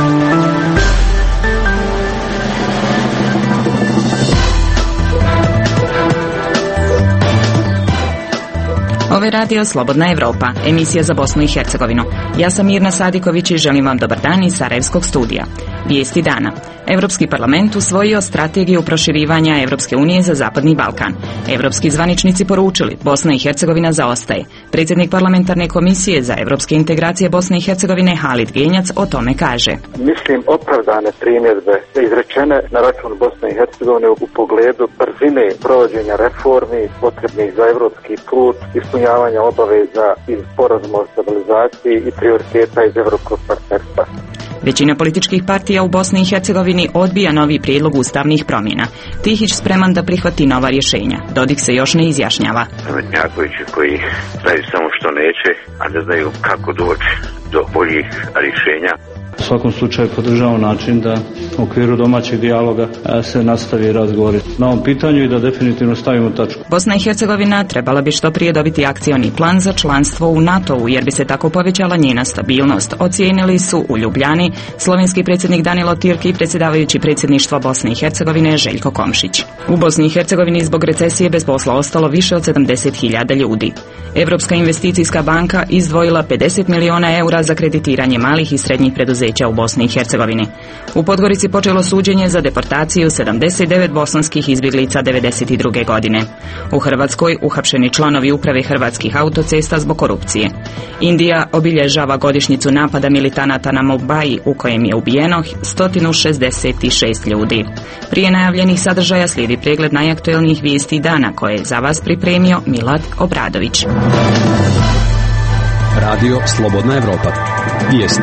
Ovo je radio Slobodna Evropa, emisija za Bosnu i Hercegovinu. Ja sam Mirna Sadiković i želim vam dobar dan iz Sarajevskog studija. Vijesti dana. Europski parlament usvojio strategiju proširivanja Europske unije za Zapadni Balkan. Europski zvaničnici poručili, Bosna i Hercegovina zaostaje. Predsjednik parlamentarne komisije za europske integracije Bosne i Hercegovine Halid Genjac o tome kaže. Mislim opravdane primjedbe izrečene na račun Bosne i Hercegovine u pogledu brzine provođenja reformi potrebnih za europski put, ispunjavanja obaveza iz sporazuma o stabilizaciji i prioriteta iz europskog partnerstva. Većina političkih partija u Bosni i Hercegovini odbija novi prijedlog ustavnih promjena. Tihić spreman da prihvati nova rješenja. Dodik se još ne izjašnjava. Pametnjakovići koji znaju samo što neće, a ne znaju kako doći do boljih rješenja. U svakom slučaju podržavamo način da u okviru domaćeg dijaloga se nastavi razgovor na ovom pitanju i da definitivno stavimo tačku. Bosna i Hercegovina trebala bi što prije dobiti akcioni plan za članstvo u NATO-u jer bi se tako povećala njena stabilnost. Ocijenili su u Ljubljani slovenski predsjednik Danilo Tirki i predsjedavajući predsjedništva Bosne i Hercegovine Željko Komšić. U Bosni i Hercegovini zbog recesije bez posla ostalo više od 70.000 ljudi. Europska investicijska banka izdvojila 50 milijuna eura za kreditiranje malih i srednjih preduzeća u Bosni i Hercegovini. U Podgorici počelo suđenje za deportaciju 79 bosanskih izbjeglica 1992. godine. U Hrvatskoj uhapšeni članovi uprave Hrvatskih autocesta zbog korupcije. Indija obilježava godišnjicu napada militanata na Mumbai u kojem je ubijeno 166 ljudi. Prije najavljenih sadržaja slijedi pregled najaktuelnijih vijesti dana koje je za vas pripremio Milad Obradović. Radio Slobodna Evropa. Vijesti.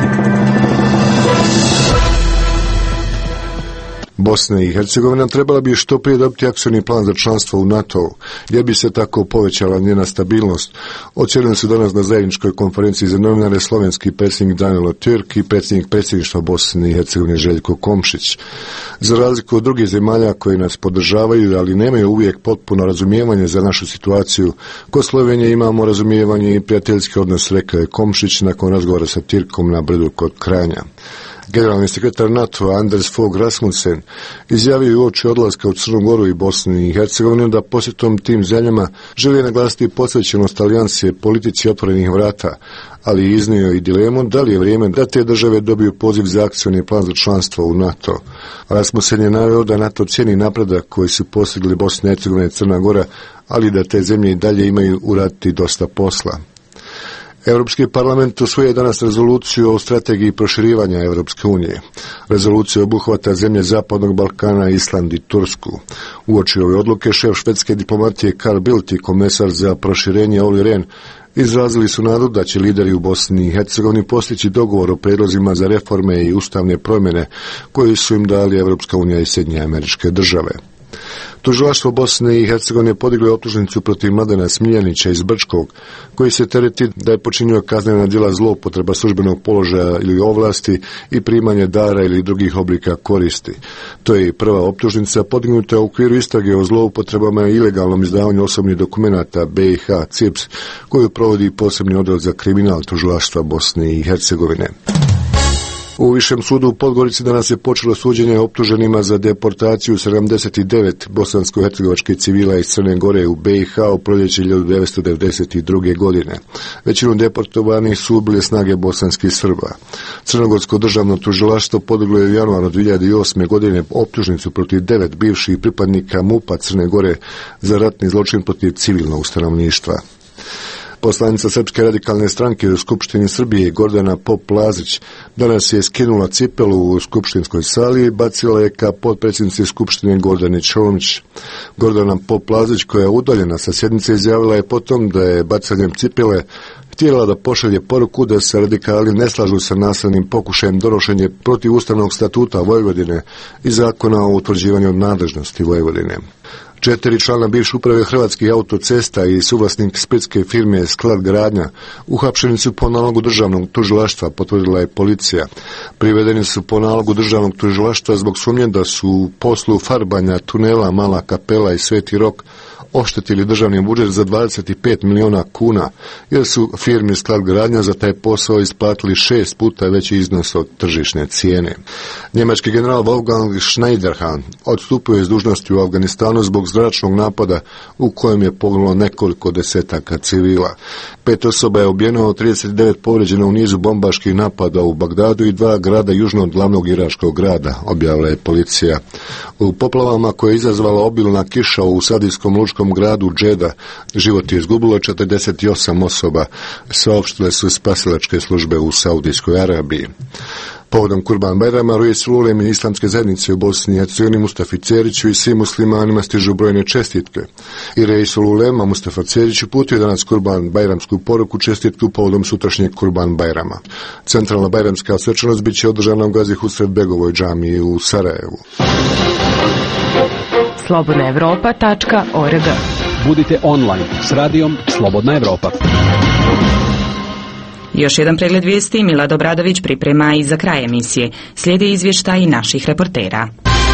Bosna i Hercegovina trebala bi što prije dobiti akcioni plan za članstvo u NATO-u, jer bi se tako povećala njena stabilnost. Ocijenili su danas na zajedničkoj konferenciji za novinare slovenski predsjednik Danilo Tirki i predsjednik predsjedništva Bosne i Hercegovine Željko Komšić. Za razliku od drugih zemalja koji nas podržavaju, ali nemaju uvijek potpuno razumijevanje za našu situaciju, kod Slovenije imamo razumijevanje i prijateljski odnos, rekao je Komšić nakon razgovora sa Tirkom na brdu kod Kranja. Generalni sekretar NATO Anders Fogh Rasmussen izjavio je uoči odlaska u Crnu Goru i Bosnu i Hercegovinu da posjetom tim zemljama želi naglasiti posvećenost alijanse politici otvorenih vrata, ali iznio i dilemu da li je vrijeme da te države dobiju poziv za akcioni plan za članstvo u NATO. Rasmussen je naveo da NATO cijeni napredak koji su postigli Bosna i Hercegovina i Crna Gora, ali da te zemlje i dalje imaju uraditi dosta posla. Europski parlament usvojio danas rezoluciju o strategiji proširivanja Europske unije. Rezolucija obuhvata zemlje Zapadnog Balkana, Island i Tursku. Uoči ove odluke šef švedske diplomatije Carl Bildt i komesar za proširenje Olli Rehn izrazili su nadu da će lideri u Bosni i Hercegovini postići dogovor o prijedlozima za reforme i ustavne promjene koje su im dali Europska unija i Sjedinjene Američke Države. Tužilaštvo Bosne i Hercegovine podiglo je optužnicu protiv Mladena Smiljanića iz Brčkog, koji se tereti da je počinio kaznena djela zloupotreba službenog položaja ili ovlasti i primanje dara ili drugih oblika koristi. To je i prva optužnica podignuta u okviru istrage o zloupotrebama i ilegalnom izdavanju osobnih dokumenata BiH CIPS, koju provodi posebni odjel za kriminal Tužilaštva Bosne i Hercegovine. U Višem sudu u Podgorici danas je počelo suđenje optuženima za deportaciju 79 bosansko-hercegovačkih civila iz Crne Gore u BiH u proljeće 1992. godine. Većinu deportovanih su ubile snage bosanskih Srba. Crnogorsko državno tužilaštvo podiglo je u januaru 2008. godine optužnicu protiv 9 bivših pripadnika MUP-a Crne Gore za ratni zločin protiv civilnog stanovništva. Poslanica Srpske radikalne stranke u Skupštini Srbije Gordana Pop-Lazić danas je skinula cipelu u skupštinskoj sali i bacila je ka potpredsjednici Skupštine Gordani Čomić. Gordana Pop-Lazić, koja je udaljena sa sjednice, izjavila je potom da je bacanjem cipele htjela da pošalje poruku da se radikali ne slažu sa nasilnim pokušajem donošenja protiv Ustavnog statuta Vojvodine i zakona o utvrđivanju nadležnosti Vojvodine. 4 člana bivše uprave Hrvatskih autocesta i suvlasnik splitske firme Sklad gradnja uhapšeni su po nalogu državnog tužilaštva, potvrdila je policija. Privedeni su po nalogu državnog tužilaštva zbog sumnje da su u poslu farbanja tunela Mala Kapela i Sveti Rok oštetili državni budžet za 25 miliona kuna, jer su firmi Sklad gradnja za taj posao isplatili 6 puta veći iznos od tržišne cijene. Njemački general Wolfgang Schneiderhan odstupio iz dužnosti u Afganistanu zbog zračnog napada u kojem je poginulo nekoliko desetaka civila. 5 osoba je ubijeno, 39 povrijeđeno u nizu bombaških napada u Bagdadu i 2 grada južno od glavnog iračkog grada, objavila je policija. U poplavama koje je izazvala obilna kiša u saudijskom lučkom gradu Džeda život je izgubilo 48 osoba, saopštile su spasilačke službe u Saudijskoj Arabiji. Povodom Kurban Bajrama, Resul Uleme islamske zajednice u Bosni i Hercegovini Mustafi Ceriću i svim muslimanima stižu brojne čestitke. I Resul Ulema Mustafa Cerić uputio danas Kurban Bajramsku poruku čestitku povodom sutrašnjeg Kurban Bajrama. Centralna bajramska svečanost bit će održana u Gazi Husret Begovoj džamiji u Sarajevu. slobodnaevropa.org. Budite online s radijom Slobodna Evropa. Još jedan pregled vijesti Milad Obradović priprema i za kraj emisije. Slijede izvještaji naših reportera.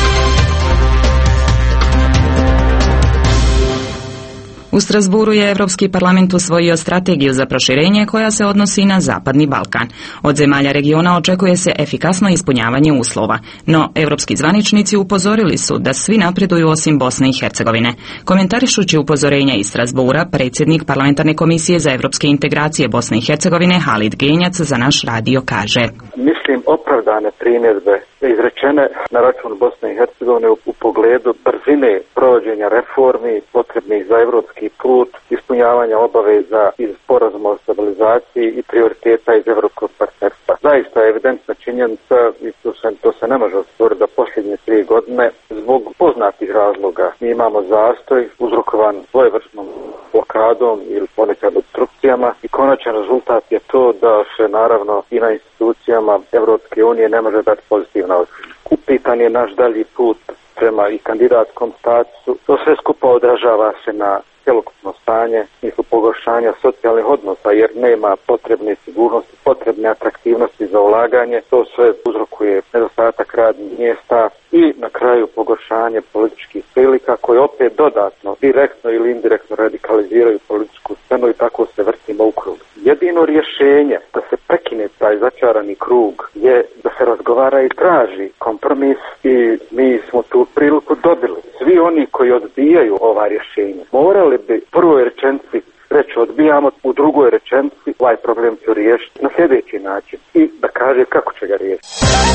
U Strasburu je Europski parlament usvojio strategiju za proširenje koja se odnosi na Zapadni Balkan. Od zemalja regiona očekuje se efikasno ispunjavanje uslova, no europski zvaničnici upozorili su da svi napreduju osim Bosne i Hercegovine. Komentarišući upozorenja iz Strasbura, predsjednik Parlamentarne komisije za europske integracije Bosne i Hercegovine Halid Genjac za naš radio kaže: Mislim opravdane primjedbe izrečene na račun Bosne i Hercegovine u pogledu brzine provođenja reformi potrebnih za evropski put, ispunjavanja obaveza iz sporazuma o stabilizaciji i prioriteta iz evropskog partnerstva. Zaista je evidentna činjenica, i to se ne može osporiti, da posljednje 3 godine zbog poznatih razloga mi imamo zastoj uzrokovan svojevrsnom blokadom ili ponekad obstrukcijama i konačan rezultat je to da se naravno i na institucijama Evropske unije ne može dati pozitivna ocjena. Upitan je naš dalji put prema i kandidatskom statusu. To sve skupa odražava se na cjelokupno stanje, smislu pogoršanja socijalnih odnosa, jer nema potrebne sigurnosti, potrebne atraktivnosti za ulaganje. To sve uzrokuje nedostatak radnih mjesta i na kraju pogoršanje političkih prilika koje opet dodatno, direktno ili indirektno radikaliziraju političku scenu i tako se vrtimo u krug. Jedino rješenje da se prekine taj začarani krug je da se razgovara i traži kompromis i mi smo tu priliku dobili. Svi oni koji odbijaju ova rješenja morali bi u prvoj rečenici reći odbijamo, u drugoj rečenici ovaj problem ću riješiti na sljedeći način i da kaže kako će ga riješiti.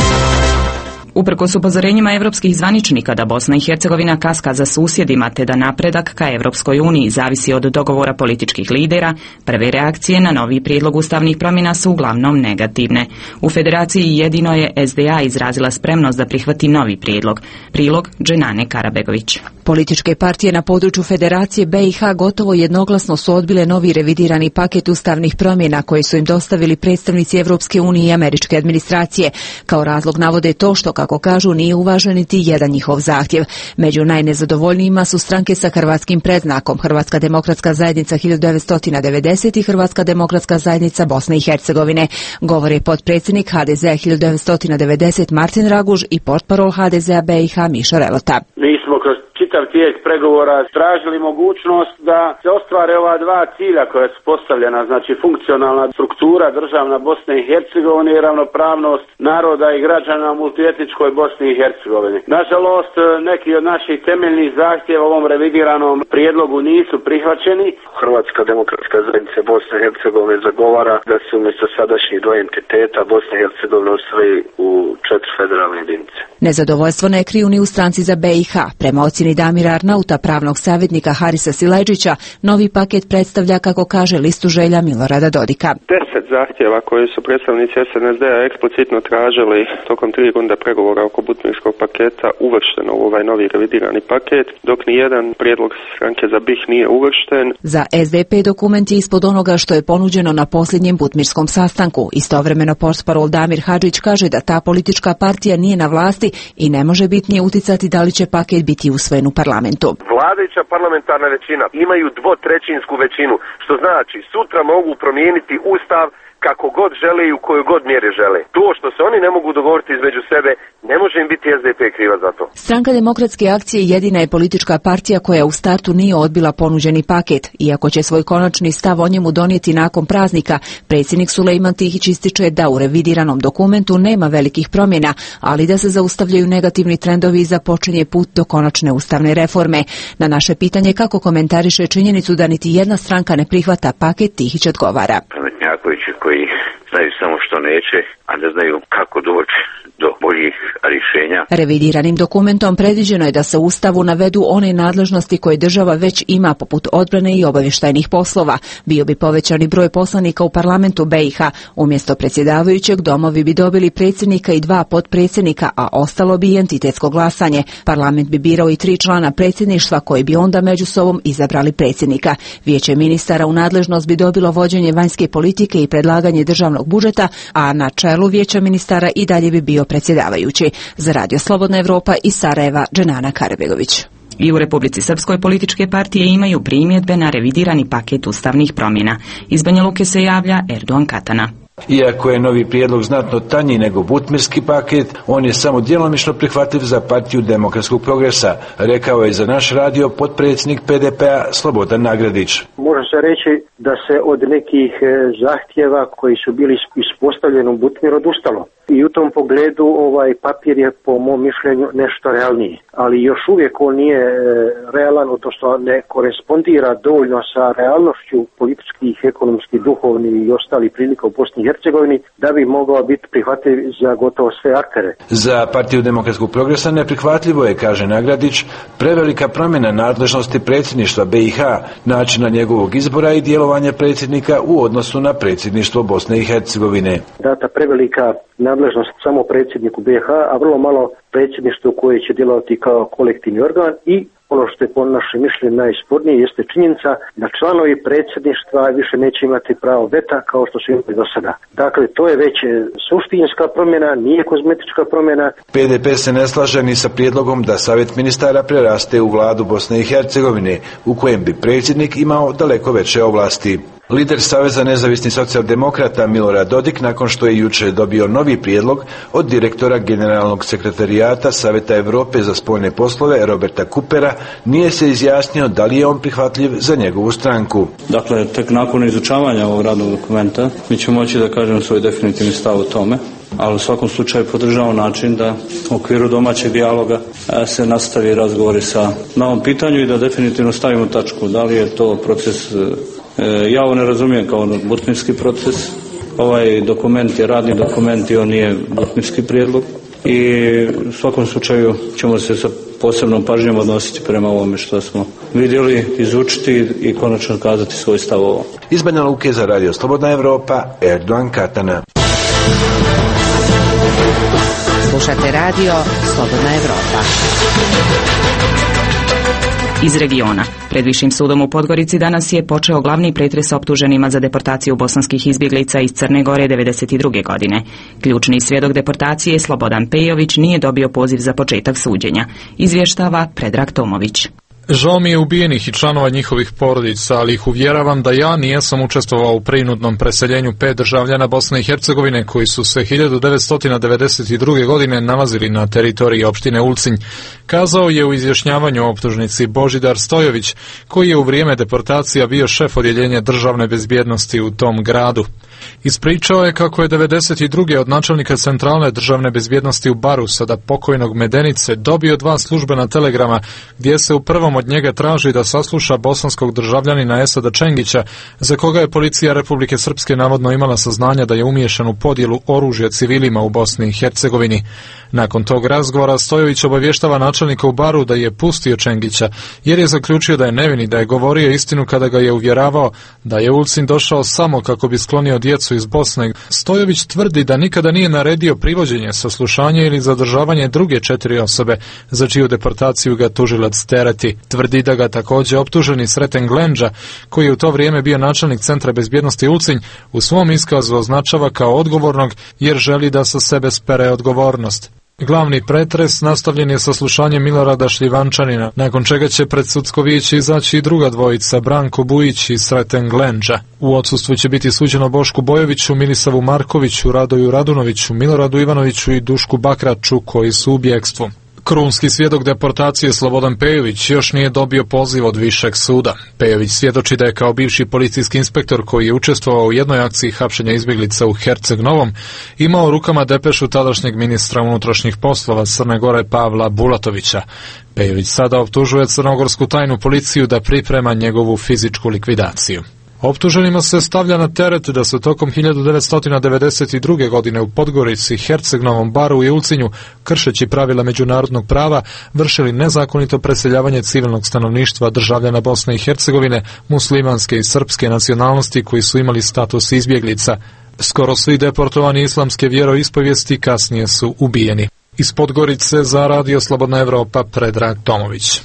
Uprkos upozorenjima europskih zvaničnika da Bosna i Hercegovina kaska za susjedima te da napredak ka Europskoj uniji zavisi od dogovora političkih lidera, prve reakcije na novi prijedlog ustavnih promjena su uglavnom negativne. U Federaciji jedino je SDA izrazila spremnost da prihvati novi prijedlog. Prilog Dženane Karabegović. Političke partije na području Federacije BiH gotovo jednoglasno su odbile novi revidirani paket ustavnih promjena koji su im dostavili predstavnici Europske unije i američke administracije. Kao razlog navode to što, kako kažu, nije uvažen niti jedan njihov zahtjev. Među najnezadovoljnijima su stranke sa hrvatskim predznakom, Hrvatska demokratska zajednica 1990 i Hrvatska demokratska zajednica Bosne i Hercegovine, govore potpredsjednik HDZ-a 1990 Martin Raguž i portparol HDZ-a BiH Mišo Relota. Mi smo kroz čitav tijek pregovora tražili mogućnost da se ostvare ova dva cilja koja su postavljena, znači funkcionalna struktura državna Bosne i Hercegovine i ravnopravnost naroda i građana u multietničkoj Bosni i Hercegovini. Nažalost, neki od naših temeljnih zahtjeva u ovom revidiranom prijedlogu nisu prihvaćeni. Hrvatska demokratska zajednica Bosne i Hercegovine zagovara da se umjesto sadašnjih 2 entiteta Bosne i Hercegovine usvoji u 4 federalne jedinice. Nezadovoljstvo ne kriju ni u stranci za BiH. Prema ocjeni Damira Arnauta, pravnog savjetnika Harisa Silajđića, novi paket predstavlja, kako kaže, listu želja Milorada Dodika. 10 zahtjeva koje su predstavnici SNSD-a eksplicitno tražili tokom 3 runde pregovora oko Butmirskog paketa uvršteno u ovaj novi revidirani paket, dok ni jedan prijedlog stranke za BiH nije uvršten. Za SDP dokument je ispod onoga što je ponuđeno na posljednjem Butmirskom sastanku. Istovremeno portparol Damir Hadžić kaže da ta politička partija nije na vlasti i ne može bitnije uticati da li će paket biti usvojen u parlamentu. Vladajuća parlamentarna većina imaju 2/3 većinu, što znači sutra mogu promijeniti ustav kako god žele i u kojoj god mjeri žele. To što se oni ne mogu dogovoriti između sebe, ne može im biti SDP kriva za to. Stranka Demokratske akcije jedina je politička partija koja u startu nije odbila ponuđeni paket. Iako će svoj konačni stav o njemu donijeti nakon praznika, predsjednik Sulejman Tihić ističe da u revidiranom dokumentu nema velikih promjena, ali da se zaustavljaju negativni trendovi i započinje put do konačne ustavne reforme. Na naše pitanje kako komentariše činjenicu da niti jedna stranka ne prihvata paket, Tihić odgovara. Pametnjakovići koji znaju samo što neće, a ne znaju kako doći do boljih rješenja. Revidiranim dokumentom predviđeno je da se u Ustavu navedu one nadležnosti koje država već ima, poput odbrane i obavještajnih poslova. Bio bi povećani broj poslanika u parlamentu BiH. Umjesto predsjedavajućeg domovi bi dobili predsjednika i 2 potpredsjednika, a ostalo bi entitetsko glasanje. Parlament bi birao i 3 člana predsjedništva koji bi onda među sobom izabrali predsjednika. Vijeće ministara u nadležnost bi dobilo vođenje vanjske politike i predlaganje državnog budžeta, a na čelu Vijeća ministara i dalje bi bio predsjedavajući. Za Radio Slobodna Evropa iz Sarajeva, Dženana Karabegović. I u Republici Srpskoj političke partije imaju primjedbe na revidirani paket ustavnih promjena. Iz Banja Luke se javlja Erdogan Katana. Iako je novi prijedlog znatno tanji nego butmirski paket, on je samo djelomično prihvatljiv za partiju Demokratskog progresa, rekao je za naš radio potpredsjednik PDP-a Slobodan Nagradić. Može se reći da se od nekih zahtjeva koji su bili ispostavljeni u Butmiru odustalo. I u tom pogledu ovaj papir je po mom mišljenju nešto realniji. Ali još uvijek on nije realan, odnosno ne korespondira dovoljno sa realnošću političkih, ekonomskih, duhovnih i ostalih prilika u Bosni i Hercegovini da bi mogao biti prihvatljiv za gotovo sve aktere. Za partiju Demokratskog progresa neprihvatljivo je, kaže Nagradić, prevelika promjena nadležnosti predsjedništva BiH, načina njegovog izbora i djelovanja predsjednika u odnosu na predsjedništvo Bosne i Hercegovine. Data prevelika nadležnost samo predsjedniku BiH, a vrlo malo predsjedništvo koje će djelovati kao kolektivni organ i ono što je po našem mišljenju najspornije jeste činjenica da članovi predsjedništva više neće imati pravo veta kao što su imali do sada. Dakle, to je već suštinska promjena, nije kozmetička promjena. PDP se ne slaže ni sa prijedlogom da Savjet ministara preraste u vladu Bosne i Hercegovine, u kojem bi predsjednik imao daleko veće ovlasti. Lider Saveza nezavisnih socijaldemokrata Milorad Dodik, nakon što je jučer dobio novi prijedlog od direktora generalnog sekretarijata Savjeta Europe za spoljne poslove Roberta Kupera, nije se izjasnio da li je on prihvatljiv za njegovu stranku. Dakle, tek nakon izučavanja ovog radnog dokumenta mi ćemo moći da kažemo svoj definitivni stav o tome, ali u svakom slučaju podržavamo način da u okviru domaćeg dijaloga se nastavi razgovori na ovom pitanju i da definitivno stavimo tačku. Da li je to proces, ja ovo ne razumijem kao butmirski proces, ovaj dokument je radni dokument i on nije butmirski prijedlog i u svakom slučaju ćemo se sa posebnom pažnjom odnositi prema ovome što smo vidjeli, izučiti i konačno kazati svoj stav o ovom. Iz Banja Luke za Radio Slobodna Evropa, Erdogan Katana. Slušate radio Slobodna Evropa. Iz regiona. Pred Višim sudom u Podgorici danas je počeo glavni pretres optuženima za deportaciju bosanskih izbjeglica iz Crne Gore 1992. godine. Ključni svjedok deportacije Slobodan Pejović nije dobio poziv za početak suđenja. Izvještava Predrag Tomović. Žao mi je ubijenih i članova njihovih porodica, ali ih uvjeravam da ja nijesam učestvovao u prinudnom preseljenju 5 državljana Bosne i Hercegovine koji su se 1992. godine nalazili na teritoriji opštine Ulcinj, kazao je u izjašnjavanju o optužnici Božidar Stojović, koji je u vrijeme deportacija bio šef odjeljenja državne bezbjednosti u tom gradu. Ispričao je kako je 1992. od načelnika centralne državne bezbjednosti u Baru, sada pokojnog Medenice, dobio 2 službena telegrama gdje se u prvom od njega traži da sasluša bosanskog državljanina Esada Čengića, za koga je policija Republike Srpske navodno imala saznanja da je umiješan u podjelu oružja civilima u Bosni i Hercegovini. Nakon tog razgovora Stojović obavještava načelnika u Baru da je pustio Čengića, jer je zaključio da je nevin i da je govorio istinu kada ga je uvjeravao da je Ulcin došao samo kako bi sklonio djecu iz Bosne. Stojović tvrdi da nikada nije naredio privođenje, saslušanje ili zadržavanje druge 4 osobe za čiju deportaciju ga tužilac tereti. Tvrdi da ga također optuženi Sreten Glenđa, koji je u to vrijeme bio načelnik Centra bezbjednosti Ulcinj, u svom iskazu označava kao odgovornog jer želi da sa sebe spere odgovornost. Glavni pretres nastavljen je saslušanjem Milorada Šljivančanina, nakon čega će pred sudsko vijeće izaći i druga dvojica, Branko Bujić i Sreten Glenđa. U odsustvu će biti suđeno Bošku Bojoviću, Milisavu Markoviću, Radoju Radunoviću, Miloradu Ivanoviću i Dušku Bakraču, koji su u bjegstvu. Krunski svjedok deportacije Slobodan Pejović još nije dobio poziv od višeg suda. Pejović svjedoči da je kao bivši policijski inspektor koji je učestvovao u jednoj akciji hapšenja izbjeglica u Herceg Novom imao u rukama depešu tadašnjeg ministra unutrašnjih poslova Crne Gore Pavla Bulatovića. Pejović sada optužuje crnogorsku tajnu policiju da priprema njegovu fizičku likvidaciju. Optuženima se stavlja na teret da su tokom 1992. godine u Podgorici, Herceg-Novom Baru i Ulcinju, kršeći pravila međunarodnog prava, vršili nezakonito preseljavanje civilnog stanovništva državljana Bosne i Hercegovine, muslimanske i srpske nacionalnosti koji su imali status izbjeglica. Skoro svi deportovani islamske vjeroispovijesti kasnije su ubijeni. Iz Podgorice za Radio Slobodna Evropa Predrag Tomović.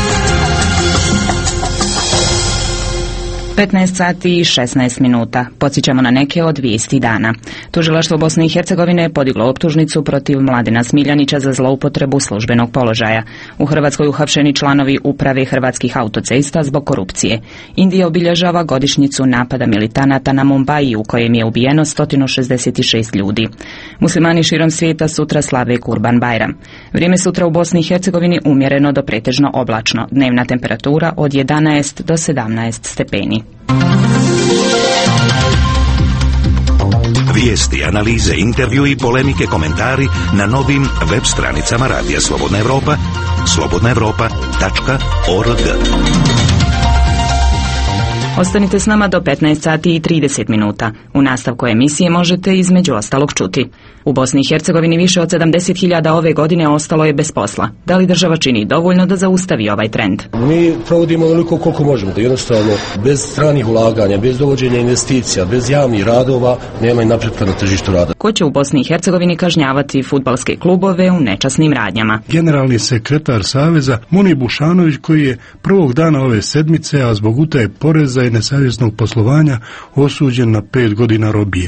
15 sati i 16 minuta. Podsjećamo na neke od vijesti dana. Tužilaštvo Bosne i Hercegovine je podiglo optužnicu protiv Mladena Smiljanića za zloupotrebu službenog položaja. U Hrvatskoj uhapšeni članovi uprave Hrvatskih autocesta zbog korupcije. Indija obilježava godišnjicu napada militanata na Mumbai u kojem je ubijeno 166 ljudi. Muslimani širom svijeta sutra slave Kurban Bajram. Vrijeme sutra u Bosni i Hercegovini umjereno do pretežno oblačno. Dnevna temperatura od 11 do 17 stepeni. Vijesti, analize, intervju i polemike, komentari na novim web stranicama Radija Slobodna Evropa, slobodnaevropa.org. Ostanite s nama do 15 sati i 30 minuta. U nastavku emisije možete između ostalog čuti. U Bosni i Hercegovini više od 70.000 ove godine ostalo je bez posla. Da li država čini dovoljno da zaustavi ovaj trend? Mi provodimo onoliko koliko možemo, da jednostavno bez stranih ulaganja, bez dovođenja investicija, bez javnih radova nema i napretka na tržištu rada. Ko će u Bosni i Hercegovini kažnjavati fudbalske klubove u nečasnim radnjama? Generalni sekretar Saveza Muni Bušanović, koji je prvog dana ove sedmice, a zbog utaje poreza i nesavjesnog poslovanja, osuđen na 5 godina robije.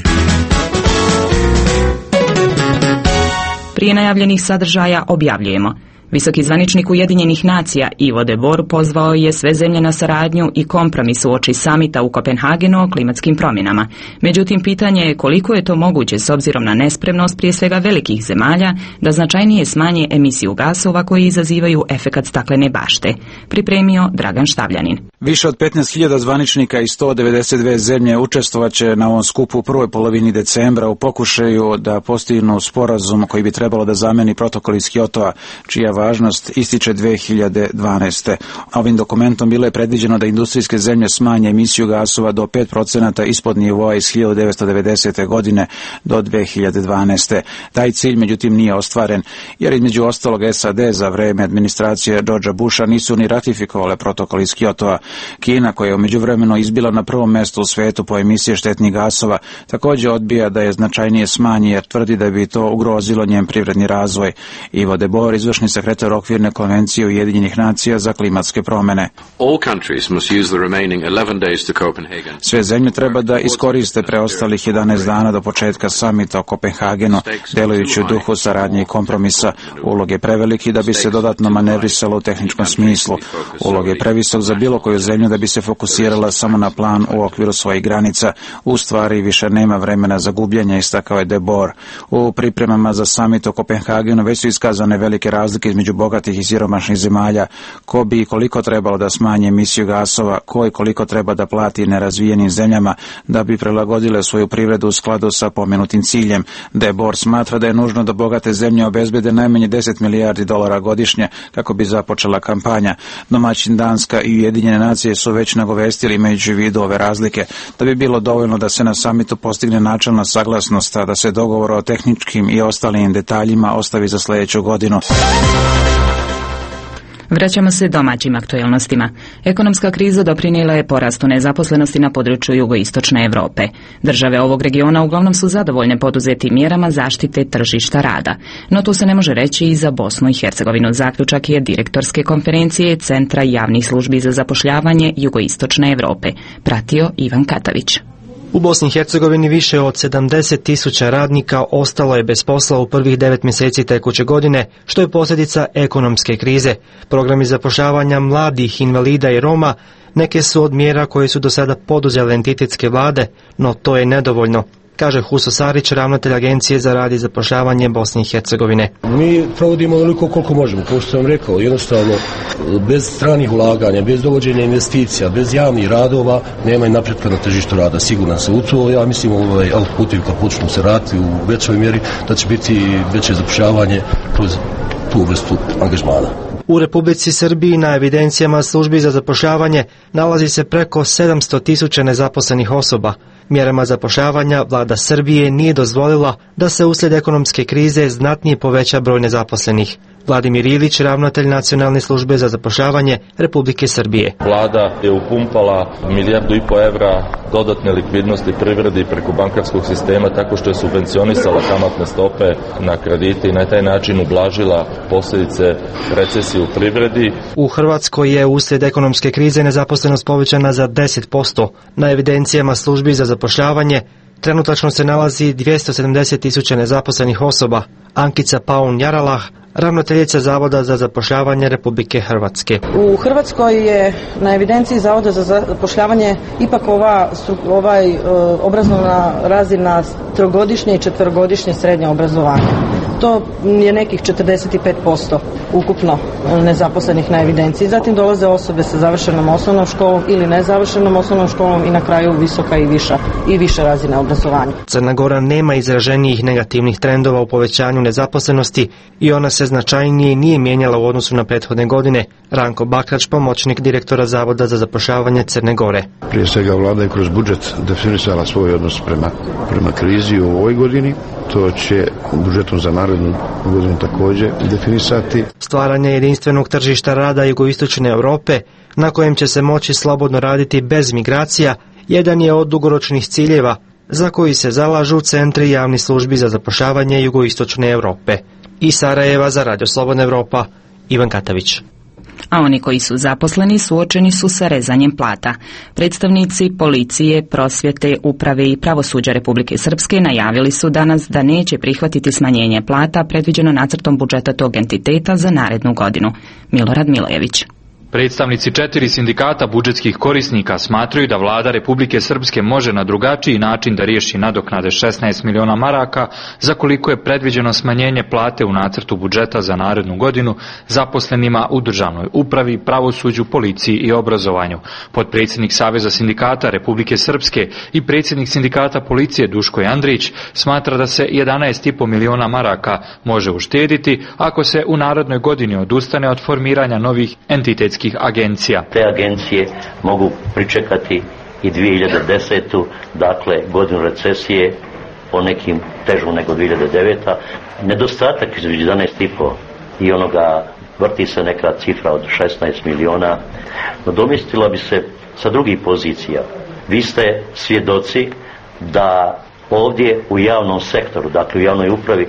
Prije najavljenih sadržaja objavljujemo. Visoki zvaničnik Ujedinjenih nacija Ivo de Boer pozvao je sve zemlje na saradnju i kompromis uoči samita u Kopenhagenu o klimatskim promjenama. Međutim, pitanje je koliko je to moguće s obzirom na nespremnost prije svega velikih zemalja da značajnije smanje emisiju gasova koji izazivaju efekat staklene bašte. Pripremio Dragan Štavljanin. Više od 15.000 zvaničnika i 192 zemlje učestvovaće na ovom skupu u prvoj polovini decembra u pokušaju da postignu sporazum koji bi trebalo da zameni protokol iz Kyotova, čija važnost ističe 2012. Ovim dokumentom bilo je predviđeno da industrijske zemlje smanje emisiju gasova do 5% ispod nivoa iz 1990. godine do 2012. Taj cilj međutim nije ostvaren, jer između ostalog SAD za vreme administracije Georgea Busha nisu ni ratifikovale protokol iz Kyotova. Kina, koja je u međuvremenu izbila na prvom mjestu u svijetu po emisiji štetnih gasova, također odbija da je značajnije smanji jer tvrdi da bi to ugrozilo njen privredni razvoj. Ivo de Boer, izvršni sekretar okvirne konvencije Ujedinjenih nacija za klimatske promjene. Sve zemlje treba da iskoriste preostalih 11 dana do početka samita o Kopenhagenu, delujući u duhu saradnje i kompromisa. Ulog je preveliki da bi se dodatno manevrisalo u tehničkom smislu. Ulog je previsok za bilo koju zemlju da bi se fokusirala samo na plan u okviru svojih granica. U stvari više nema vremena za gubljenje, istakao je de Boer. U pripremama za samit o Kopenhagenu već su iskazane velike razlike između bogatih i siromašnih zemalja, ko bi i koliko trebalo da smanje emisiju gasova, ko i koliko treba da plati nerazvijenim zemljama da bi prilagodile svoju privredu u skladu sa pomenutim ciljem. De Boer smatra da je nužno da bogate zemlje obezbede najmanje 10 milijardi dolara godišnje kako bi započela kampanja. Domaćin Danska i Ujedinjene nacije su već nagovestili imajući u vidu ove razlike da bi bilo dovoljno da se na samitu postigne načelna saglasnost, a da se dogovor o tehničkim i ostalim detaljima ostavi za sljedeću godinu. Vraćamo se domaćim aktualnostima. Ekonomska kriza doprinijela je porastu nezaposlenosti na području jugoistočne Europe. Države ovog regiona uglavnom su zadovoljne poduzetim mjerama zaštite tržišta rada. No to se ne može reći i za Bosnu i Hercegovinu. Zaključak je direktorske konferencije Centra javnih službi za zapošljavanje jugoistočne Europe. Pratio Ivan Katavić. U Bosni i Hercegovini više od 70.000 radnika ostalo je bez posla u prvih 9 mjeseci tekuće godine, što je posljedica ekonomske krize. Programi zapošljavanja mladih, invalida i Roma neke su od mjera koje su do sada poduzele entitetske vlade, no to je nedovoljno, kaže Huso Sarić, ravnatelj Agencije za rad i zapošljavanje Bosne i Hercegovine. Mi provodimo onoliko koliko možemo, kao što sam rekao, jednostavno bez stranih ulaganja, bez dovođenja investicija, bez javnih radova nema i napretka na tržištu rada. Siguran se u to, ja mislim putevi kad počnu se raditi u većoj mjeri da će biti veće zapošljavanje kroz tu vrstu angažmana. U Republici Srbiji na evidencijama službi za zapošljavanje nalazi se preko 700.000 nezaposlenih osoba. Mjerama zapošljavanja vlada Srbije nije dozvolila da se uslijed ekonomske krize znatnije poveća broj nezaposlenih. Vladimir Ilić, ravnatelj Nacionalne službe za zapošljavanje Republike Srbije. Vlada je upumpala 1,5 milijardu evra dodatne likvidnosti privredi preko bankarskog sistema tako što je subvencionisala kamatne stope na kredite i na taj način ublažila posljedice recesije u privredi. U Hrvatskoj je uslijed ekonomske krize nezaposlenost povećana za 10%. Na evidencijama službi za zapošljavanje trenutačno se nalazi 270.000 nezaposlenih osoba. Ankica Paun-Jaralah, ravnateljica Zavoda za zapošljavanje Republike Hrvatske. U Hrvatskoj je na evidenciji Zavoda za zapošljavanje ipak obrazovna razina 3-godišnje i 4-godišnje srednje obrazovanje. To je nekih 45% ukupno nezaposlenih na evidenciji. Zatim dolaze osobe sa završenom osnovnom školom ili nezavršenom osnovnom školom i na kraju visoka i više razine obrazovanja. Crna Gora nema izraženijih negativnih trendova u povećanju nezaposlenosti i ona se značajnije nije mijenjala u odnosu na prethodne godine. Ranko Bakrač, pomoćnik direktora Zavoda za zapošljavanje Crne Gore. Prije svega vlada je kroz budžet definisala svoj odnos prema krizi u ovoj godini. To će budžetom za narednu godinu također definisati. Stvaranje jedinstvenog tržišta rada jugoistočne Europe, na kojem će se moći slobodno raditi bez migracija, jedan je od dugoročnih ciljeva za koji se zalažu centri javnih službi za zapošljavanje jugoistočne Europe. Iz Sarajeva za Radio Slobodna Europa, Ivan Katavić. A oni koji su zaposleni suočeni su sa rezanjem plata. Predstavnici policije, prosvjete, uprave i pravosuđa Republike Srpske najavili su danas da neće prihvatiti smanjenje plata predviđeno nacrtom budžeta tog entiteta za narednu godinu. Milorad Milojević. Predstavnici 4 sindikata budžetskih korisnika smatraju da vlada Republike Srpske može na drugačiji način da riješi nadoknade 16 miliona maraka za koliko je predviđeno smanjenje plate u nacrtu budžeta za narednu godinu zaposlenima u državnoj upravi, pravosuđu, policiji i obrazovanju. Potpredsjednik Saveza sindikata Republike Srpske i predsjednik sindikata policije Duško Andrić smatra da se 11,5 miliona maraka može uštediti ako se u narednoj godini odustane od formiranja novih entitetskih agencija. Te agencije mogu pričekati i 2010. dakle godinu recesije, po nekim težu nego 2009. Nedostatak između 11,5 i onoga vrti se neka cifra od 16 miliona, nadomjestila bi se sa drugih pozicija. Vi ste svjedoci da ovdje u javnom sektoru, dakle u javnoj upravi,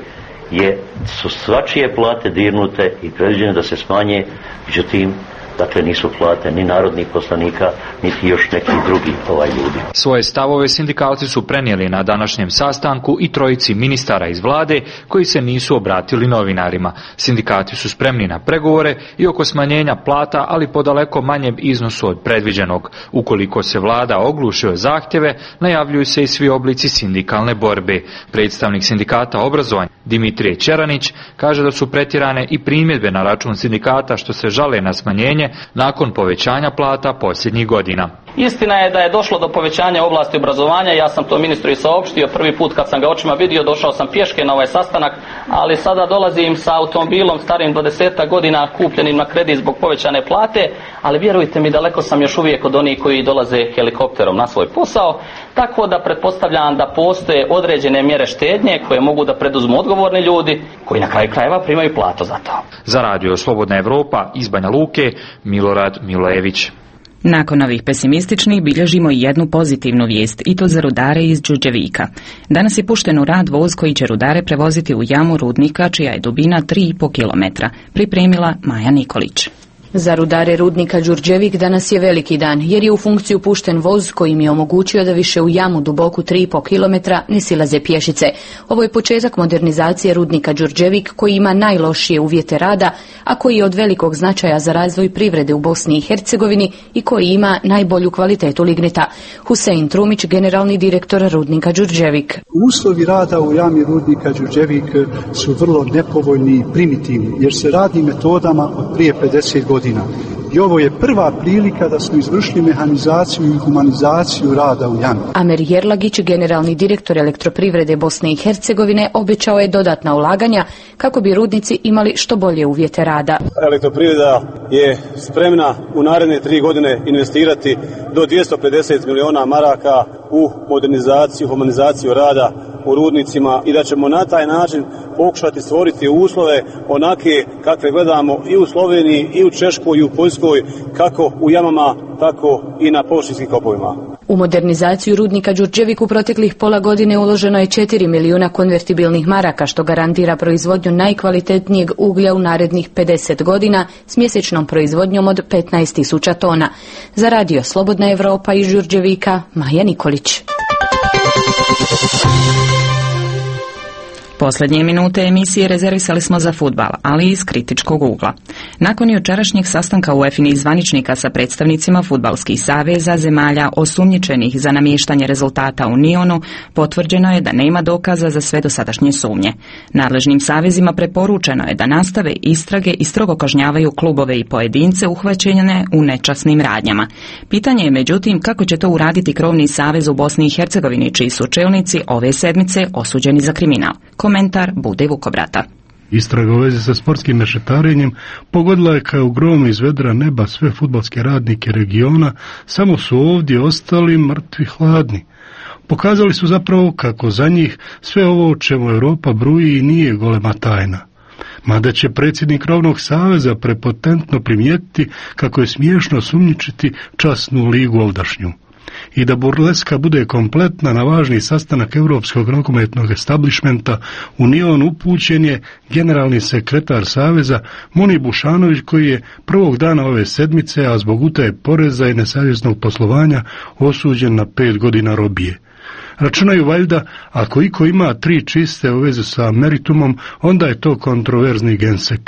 su svačije plate dirnute i predviđene da se smanje, međutim, dakle nisu plate ni narodnih poslanika, niti još neki drugi ljudi. Svoje stavove sindikalci su prenijeli na današnjem sastanku i trojici ministara iz vlade koji se nisu obratili novinarima. Sindikati su spremni na pregovore i oko smanjenja plata, ali po daleko manjem iznosu od predviđenog. Ukoliko se vlada ogluši o zahtjeve, najavljuju se i svi oblici sindikalne borbe. Predstavnik sindikata obrazovanja Dimitrije Čeranić kaže da su pretjerane i primjedbe na račun sindikata što se žale na smanjenje nakon povećanja plata posljednjih godina. Istina je da je došlo do povećanja oblasti obrazovanja, ja sam to ministru i saopštio prvi put kad sam ga očima vidio, došao sam pješke na ovaj sastanak, ali sada dolazim sa automobilom starim 20 godina kupljenim na kredit zbog povećane plate, ali vjerujte mi daleko sam još uvijek od onih koji dolaze helikopterom na svoj posao, tako da pretpostavljam da postoje određene mjere štednje koje mogu da preduzmu odgovorni ljudi koji na kraju krajeva primaju platu za to. Za Radio Slobodna Europa iz Banja Luke, Milorad Milojević. Nakon ovih pesimističnih bilježimo i jednu pozitivnu vijest, i to za rudare iz Đurđevika. Danas je pušten u rad voz koji će rudare prevoziti u jamu rudnika čija je dubina 3,5 km. Pripremila Maja Nikolić. Za rudare rudnika Đurđevik danas je veliki dan, jer je u funkciju pušten voz koji im je omogućio da više u jamu duboku 3,5 km ne silaze pješice. Ovo je početak modernizacije rudnika Đurđevik koji ima najlošije uvjete rada, a koji je od velikog značaja za razvoj privrede u Bosni i Hercegovini i koji ima najbolju kvalitetu lignita. Husein Trumić, generalni direktor rudnika Đurđevik. Uslovi rada u jami rudnika Đurđevik su vrlo nepovoljni i primitivni, jer se radi metodama od prije 50 godina. I ovo je prva prilika da smo izvršili mehanizaciju i humanizaciju rada u jami. Amer Jerlagić, generalni direktor elektroprivrede Bosne i Hercegovine, obećao je dodatna ulaganja kako bi rudnici imali što bolje uvjete rada. Elektroprivreda je spremna u naredne 3 godine investirati do 250 miliona maraka u modernizaciju, humanizaciju rada u rudnicima i da ćemo na taj način pokušati stvoriti uslove onake kakve gledamo i u Sloveniji, i u Češkoj, i u Poljskoj, kako u jamama, tako i na površinskim kopovima. U modernizaciju rudnika Đurđevik u proteklih pola godine uloženo je 4 milijuna konvertibilnih maraka, što garantira proizvodnju najkvalitetnijeg uglja u narednih 50 godina s mjesečnom proizvodnjom od 15.000 tona. Za radio Slobodna Evropa iz Đurđevika, Maja Nikolić. Posljednje minute emisije rezervisali smo za fudbal, ali iz kritičkog ugla. Nakon jučerašnjeg sastanka UEFA-inih zvaničnika sa predstavnicima fudbalskih saveza zemalja osumnjičenih za namještanje rezultata u Nionu, potvrđeno je da nema dokaza za sve dosadašnje sumnje. Nadležnim savezima preporučeno je da nastave istrage i strogo kažnjavaju klubove i pojedince uhvaćene u nečasnim radnjama. Pitanje je međutim kako će to uraditi krovni savez u Bosni i Hercegovini, čiji su čelnici ove sedmice osuđeni za kriminal. Komentar Bude Vukobrata. Istraga u vezi sa sportskim mešetarenjem pogodila je kao grom iz vedra neba sve fudbalske radnike regiona, samo su ovdje ostali mrtvi hladni. Pokazali su zapravo kako za njih sve ovo o čemu Europa bruji nije golema tajna. Mada će predsjednik krovnog saveza prepotentno primijetiti kako je smiješno sumnjičiti časnu ligu ovdašnju. I da burleska bude kompletna, na važni sastanak Europskog nogometnog establishmenta u Nion upućen je generalni sekretar saveza Muni Bušanović, koji je prvog dana ove sedmice, a zbog utaje poreza i nesavjesnog poslovanja, osuđen na 5 godina robije. Računaju valjda, ako iko ima 3 čiste u vezi sa meritumom, onda je to kontroverzni gensek.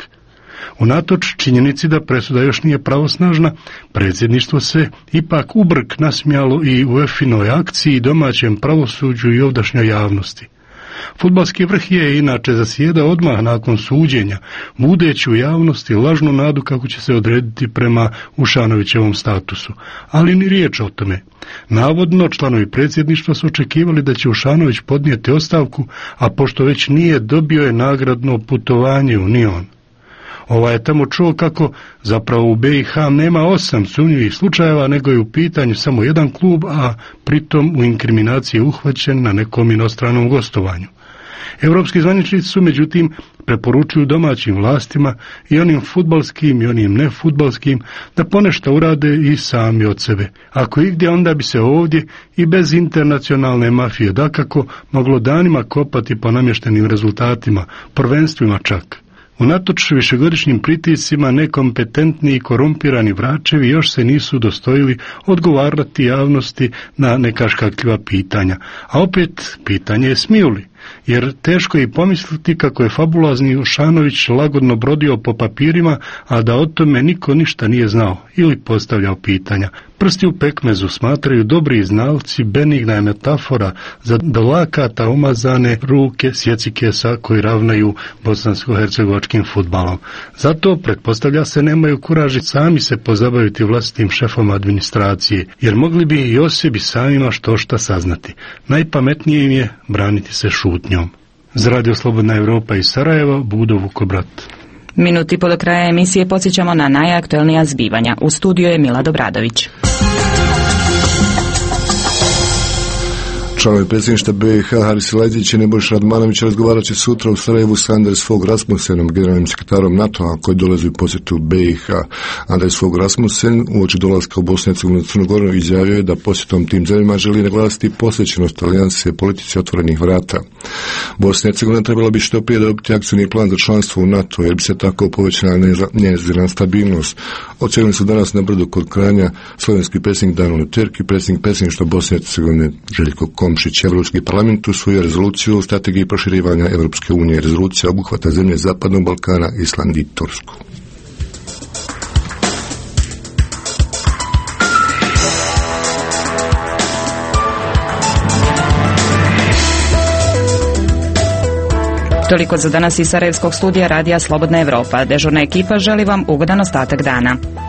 Unatoč činjenici da presuda još nije pravosnažna, predsjedništvo se ipak ubrk nasmijalo i UEFA-inoj akciji, domaćem pravosuđu i ovdašnjoj javnosti. Fudbalski vrh je inače zasjedao odmah nakon suđenja, budeći u javnosti lažnu nadu kako će se odrediti prema Ušanovićevom statusu, ali ni riječ o tome. Navodno, članovi predsjedništva su očekivali da će Ušanović podnijeti ostavku, a pošto već nije, dobio je nagradno putovanje u Nion. Ovaj je tamo čuo kako zapravo u BiH nema 8 sumnjivih slučajeva, nego je u pitanju samo jedan klub, a pritom u inkriminaciji uhvaćen na nekom inostranom gostovanju. Europski zvaničnici su međutim preporučuju domaćim vlastima, i onim fudbalskim i onim nefudbalskim, da ponešto urade i sami od sebe. Ako igdje, onda bi se ovdje i bez internacionalne mafije dakako moglo danima kopati po namještenim rezultatima, prvenstvima čak. Unatoč višegodišnjim pritiscima, nekompetentni i korumpirani vračevi još se nisu dostojili odgovarati javnosti na neka škakljiva pitanja. A opet, pitanje je smiju li? Jer teško je i pomisliti kako je fabulazni Ušanović lagodno brodio po papirima, a da o tome niko ništa nije znao ili postavljao pitanja. Prsti u pekmezu smatraju dobri znalci, benigna je metafora za dlakata umazane ruke sjecikesa koji ravnaju bosansko-hercegovačkim fudbalom. Zato, pretpostavlja se, nemaju kuraži sami se pozabaviti vlastitim šefom administracije, jer mogli bi i o sebi samima što saznati. Najpametnije im je braniti se šutnjom. Za radio Slobodna Evropa iz Sarajeva, Budo Vukobrat. Minuti po do kraja emisije podsjećamo na najaktuelnija zbivanja. U studiju je Milad Obradović. Članovi predsjedništva BiH Haris Lajdić i Nebojša Radmanović razgovarat će sutra u Sarajevu s Anders Fogh Rasmussenom, generalnim sekretarom NATO-a koji dolazi u posjetu BiH. Anders Fogh Rasmussen uoči dolaska u Bosnu i Hercegovinu i Crnu Goru izjavio je da posjetom tim zemljama želi naglasiti posvećenost alijanse politici otvorenih vrata. Bosna i Hercegovina trebala bi što prije dobiti akcijni plan za članstvo u NATO jer bi se tako povećala njezina stabilnost. Ocijeli su danas na brdu kod Kranja slovenski predsjednik Danilo Türk i predsjednik predsjedništva Bosne i Hercegovine Željko Komšić. Europski parlament usvojio rezoluciju o strategiji proširivanja Europske unije. Rezolucija obuhvata zemlje Zapadnog Balkana, Island i Tursku. Toliko za danas iz Sarajevskog studija Radija Slobodna Evropa. Dežurna ekipa želi vam ugodan ostatak dana.